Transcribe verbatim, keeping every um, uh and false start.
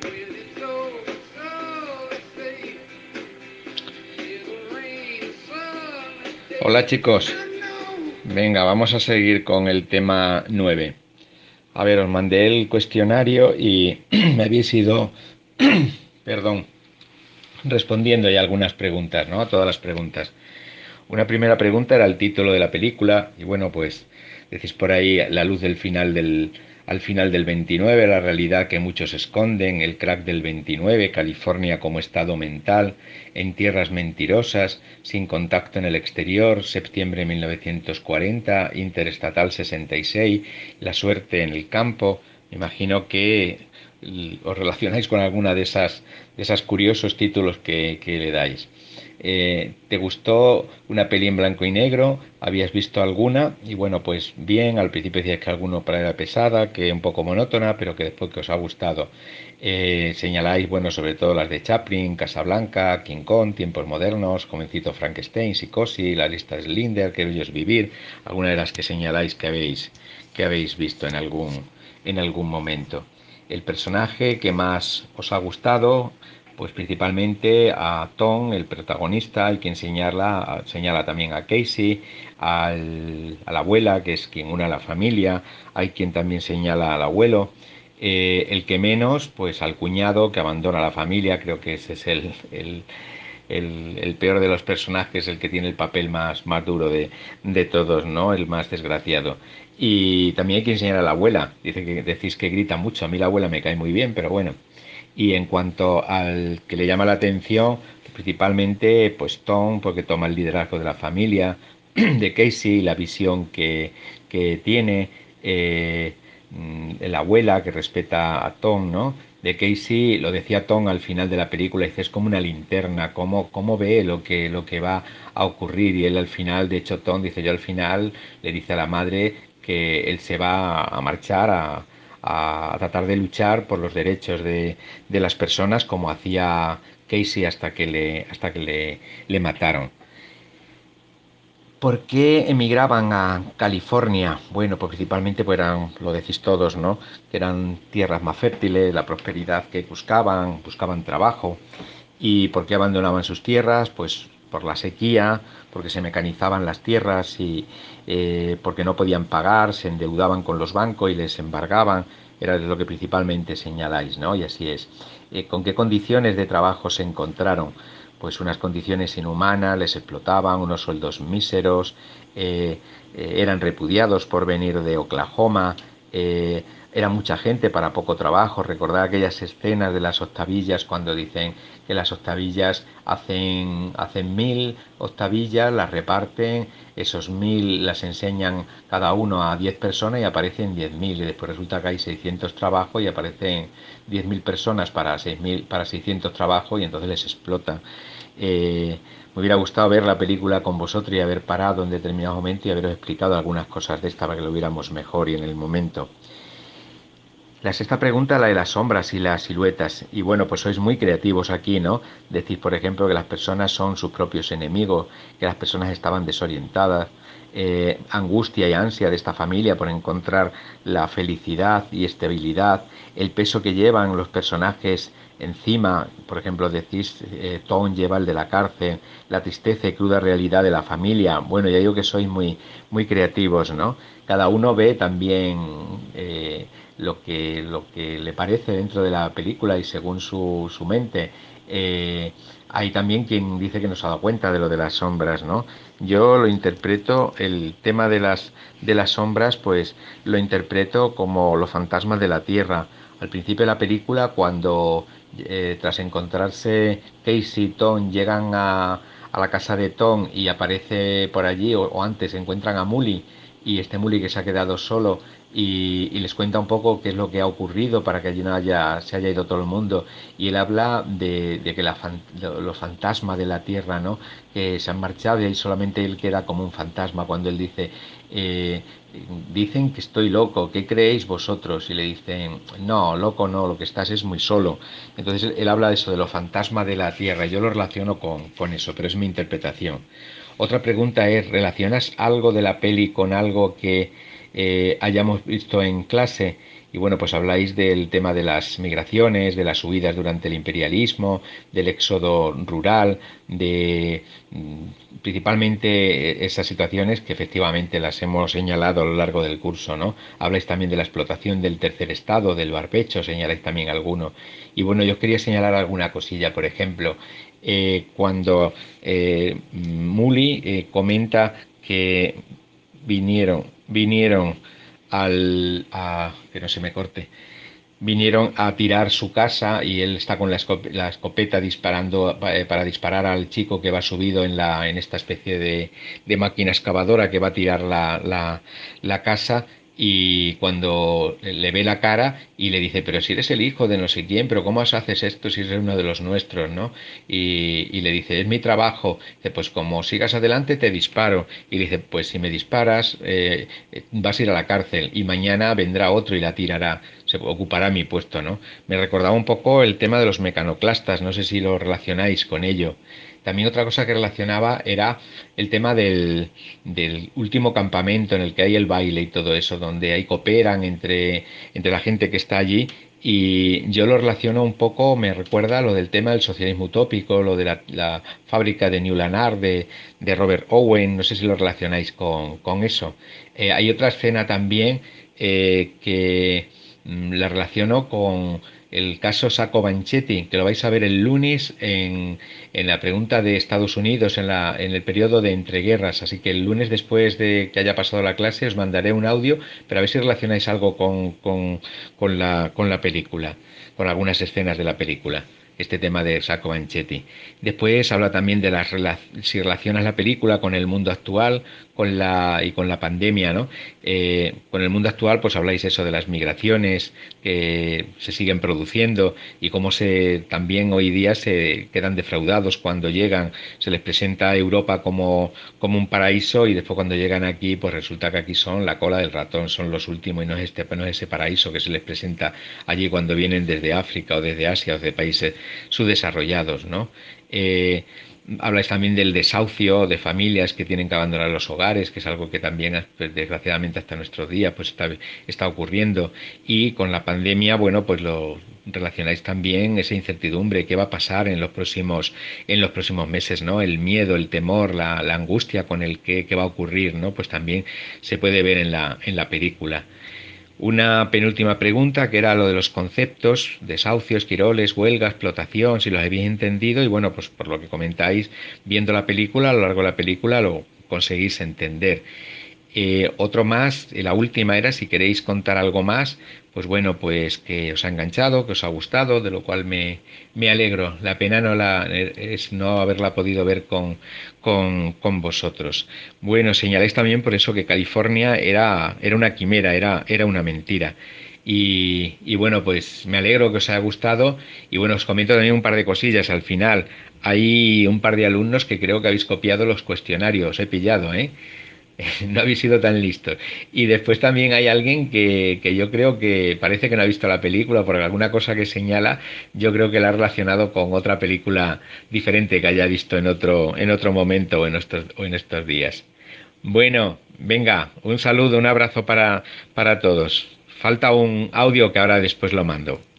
Hola chicos, venga, vamos a seguir con el tema nueve. A ver, os mandé el cuestionario y me habéis ido, perdón, respondiendo ya algunas preguntas, ¿no? A todas las preguntas. Una primera pregunta era el título de la película y bueno, pues decís por ahí la luz del final del al final del veintinueve, la realidad que muchos esconden, el crack del veintinueve, California como estado mental, en tierras mentirosas, sin contacto en el exterior, septiembre de mil novecientos cuarenta, Interestatal sesenta y seis, la suerte en el campo. Me imagino que os relacionáis con alguna de esas de esos curiosos títulos que, que le dais. Eh, ¿te gustó una peli en blanco y negro? ¿Habías visto alguna? Y bueno, pues bien, al principio decías que alguno para era pesada, que un poco monótona, pero que después que os ha gustado. Eh, señaláis, bueno, sobre todo las de Chaplin, Casablanca, King Kong, Tiempos Modernos, Jovencito Frankenstein, Psicosis, La lista de Slinder, Qué bello es vivir, alguna de las que señaláis que habéis, que habéis visto en algún, en algún momento. El personaje que más os ha gustado, pues principalmente a Tom, el protagonista, hay quien señala, señala también a Casey, al, a la abuela, que es quien une a la familia, hay quien también señala al abuelo. Eh, el que menos, pues al cuñado que abandona la familia, creo que ese es el, el, el, el peor de los personajes, el que tiene el papel más, más duro de, de todos, ¿no? El más desgraciado. Y también hay quien señala a la abuela, dice que decís que grita mucho, a mí la abuela me cae muy bien, pero bueno. Y en cuanto al que le llama la atención, principalmente pues Tom, porque toma el liderazgo de la familia, de Casey, la visión que, que tiene, eh, mm, la abuela que respeta a Tom, ¿no? De Casey, lo decía Tom al final de la película, dice, es como una linterna, cómo, cómo ve lo que, lo que va a ocurrir. Y él al final, de hecho Tom dice, yo al final le dice a la madre que él se va a marchar a, a tratar de luchar por los derechos de, de las personas como hacía Casey hasta que le, hasta que le, le mataron. ¿Por qué emigraban a California? Bueno, pues principalmente pues eran, lo decís todos, ¿no? Que eran tierras más fértiles, la prosperidad que buscaban, buscaban trabajo. ¿Y por qué abandonaban sus tierras? Pues por la sequía, porque se mecanizaban las tierras y eh, porque no podían pagar, se endeudaban con los bancos y les embargaban. Era lo que principalmente señaláis, ¿no? Y así es. Eh, ¿Con qué condiciones de trabajo se encontraron? Pues unas condiciones inhumanas, les explotaban, unos sueldos míseros, eh, eh, eran repudiados por venir de Oklahoma, eh, era mucha gente para poco trabajo. Recordad aquellas escenas de las octavillas cuando dicen que las octavillas hacen, hacen mil octavillas, las reparten, esos mil las enseñan cada uno a diez personas y aparecen diez mil y después resulta que hay seiscientos trabajos y aparecen diez mil personas para, seis mil, para seiscientos trabajos y entonces les explota. Eh, me hubiera gustado ver la película con vosotros y haber parado en determinado momento y haberos explicado algunas cosas de esta para que lo viéramos mejor y en el momento. La sexta pregunta, la de las sombras y las siluetas. Y bueno, pues sois muy creativos aquí, ¿no? Decís, por ejemplo, que las personas son sus propios enemigos, que las personas estaban desorientadas, eh, angustia y ansia de esta familia por encontrar la felicidad y estabilidad, el peso que llevan los personajes encima, por ejemplo, decís, eh, Tom lleva el de la cárcel, la tristeza y cruda realidad de la familia. Bueno, ya digo que sois muy, muy creativos, ¿no? Cada uno ve también eh, lo que, lo que le parece dentro de la película y según su, su mente. Eh, hay también quien dice que no se ha dado cuenta de lo de las sombras, ¿no? Yo lo interpreto, el tema de las, de las sombras, pues lo interpreto como los fantasmas de la Tierra. Al principio de la película, cuando eh, tras encontrarse Casey y Tom llegan a, a la casa de Tom y aparece por allí, o, o antes encuentran a Mully, y este Mully que se ha quedado solo y, y, les cuenta un poco qué es lo que ha ocurrido para que allí no haya, se haya ido todo el mundo. Y él habla de, de que la, los fantasmas de la tierra, ¿no? Que se han marchado y ahí solamente él queda como un fantasma cuando él dice, eh, dicen que estoy loco, ¿qué creéis vosotros? Y le dicen, no, loco no, lo que estás es muy solo. Entonces él, él habla de eso, de los fantasmas de la tierra, y yo lo relaciono con, con eso, pero es mi interpretación. Otra pregunta es, ¿relacionas algo de la peli con algo que eh, hayamos visto en clase? y bueno, pues habláis del tema de las migraciones, de las huidas durante el imperialismo, del éxodo rural, de mm, principalmente esas situaciones que efectivamente las hemos señalado a lo largo del curso, ¿no? Habláis también de la explotación del tercer estado, del barbecho, señaláis también alguno. Y bueno, yo quería señalar alguna cosilla, por ejemplo, eh, cuando eh, Muli eh, comenta que vinieron, vinieron al, a, que no se me corte, vinieron a tirar su casa y él está con la, escop la escopeta disparando eh, para disparar al chico que va subido en la en esta especie de, de máquina excavadora que va a tirar la, la, la casa, y cuando le ve la cara y le dice, pero si eres el hijo de no sé quién, pero ¿cómo haces esto si eres uno de los nuestros, ¿no? Y, y le dice, es mi trabajo. Dice, pues como sigas adelante te disparo. Y le dice, pues si me disparas eh, vas a ir a la cárcel y mañana vendrá otro y la tirará, se ocupará mi puesto, ¿no? Me recordaba un poco el tema de los mecanoclastas, no sé si lo relacionáis con ello. También otra cosa que relacionaba era el tema del, del último campamento en el que hay el baile y todo eso, donde ahí cooperan entre, entre la gente que está allí. Y yo lo relaciono un poco, me recuerda a lo del tema del socialismo utópico, lo de la, la fábrica de New Lanark, de, de Robert Owen, no sé si lo relacionáis con, con eso. Eh, hay otra escena también eh, que mm, la relaciono con el caso Sacco Vanchetti, que lo vais a ver el lunes en, en la pregunta de Estados Unidos en, la, en el periodo de entreguerras. Así que el lunes, después de que haya pasado la clase, os mandaré un audio, pero a ver si relacionáis algo con, con, con la, con la película, con algunas escenas de la película, este tema de Sacco Vanchetti. Después habla también de las si relacionas la película con el mundo actual, con la y con la pandemia, ¿no? Eh, con el mundo actual, pues habláis eso de las migraciones que se siguen produciendo y cómo se también hoy día se quedan defraudados cuando llegan. Se les presenta a Europa como, como un paraíso, y después cuando llegan aquí, pues resulta que aquí son la cola del ratón, son los últimos, y no es este, no es ese paraíso que se les presenta allí cuando vienen desde África o desde Asia o de países subdesarrollados, ¿no? Eh, Habláis también del desahucio de familias que tienen que abandonar los hogares, que es algo que también, pues, desgraciadamente, hasta nuestros días, pues está, está ocurriendo. Y con la pandemia, bueno, pues lo relacionáis también esa incertidumbre, qué va a pasar en los próximos, en los próximos meses, ¿no? El miedo, el temor, la, la angustia con el que, que va a ocurrir, ¿no? Pues también se puede ver en la, en la película. Una penúltima pregunta, que era lo de los conceptos, desahucios, quiroles, huelga, explotación, si los habéis entendido, y bueno, pues por lo que comentáis, viendo la película, a lo largo de la película lo conseguís entender. Eh, otro más, eh, la última era si queréis contar algo más, pues bueno, pues que os ha enganchado, que os ha gustado, de lo cual me, me alegro. La pena no la, es no haberla podido ver con, con, con vosotros. Bueno, señaláis también por eso que California era, era una quimera, era, era una mentira. Y, y bueno, pues me alegro que os haya gustado. Y bueno, os comento también un par de cosillas al final. Hay un par de alumnos que creo que habéis copiado los cuestionarios, he pillado, ¿eh? No habéis sido tan listos. Y después también hay alguien que, que yo creo que parece que no ha visto la película, por alguna cosa que señala, yo creo que la ha relacionado con otra película diferente que haya visto en otro, en otro momento o en estos, o en estos días. Bueno, venga, un saludo, un abrazo para, para todos. Falta un audio que ahora después lo mando.